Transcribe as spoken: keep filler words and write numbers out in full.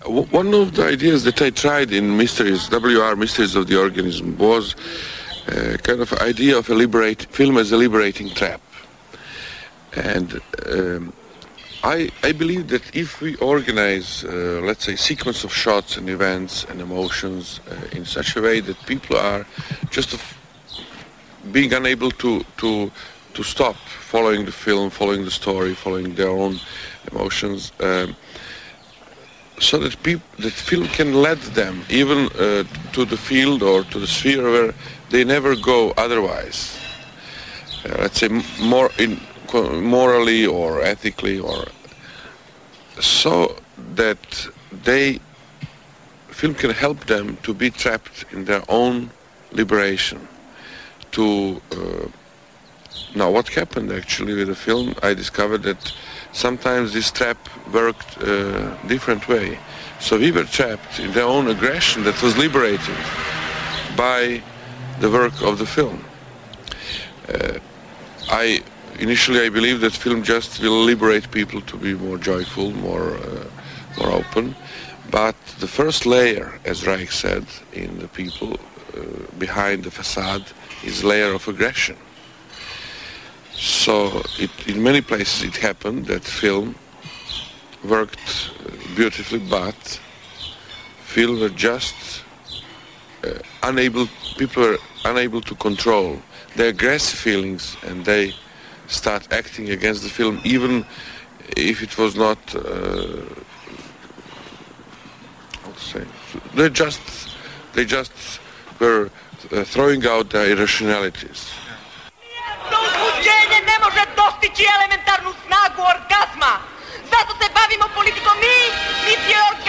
W- One of the ideas that I tried in Mysteries, W R Mysteries of the Organism, was uh, kind of idea of a liberate, film as a liberating trap. And um, I, I believe that if we organize, uh, let's say, sequence of shots and events and emotions uh, in such a way that people are just of being unable to, to, to stop following the film, following the story, following their own emotions, um, so that people, that film can lead them even uh, to the field or to the sphere where they never go otherwise. Uh, let's say m- more in morally or ethically, or so that they film can help them to be trapped in their own liberation. To uh, now, what happened actually with the film? I discovered that sometimes this trap worked a different way. So we were trapped in their own aggression that was liberated by the work of the film. Uh, I initially I believed that film just will liberate people to be more joyful, more uh, more open. But the first layer, as Reich said, in the people uh, behind the facade is layer of aggression. So it, in many places it happened that film worked beautifully, but film were just uh, unable, people were unable to control their aggressive feelings, and they start acting against the film, even if it was not, uh, how to say, they just, they just were uh, throwing out their irrationalities. Ne može dostići elementarnu snagu orgazma. Zato se bavimo politikom mi, niti je orgazma.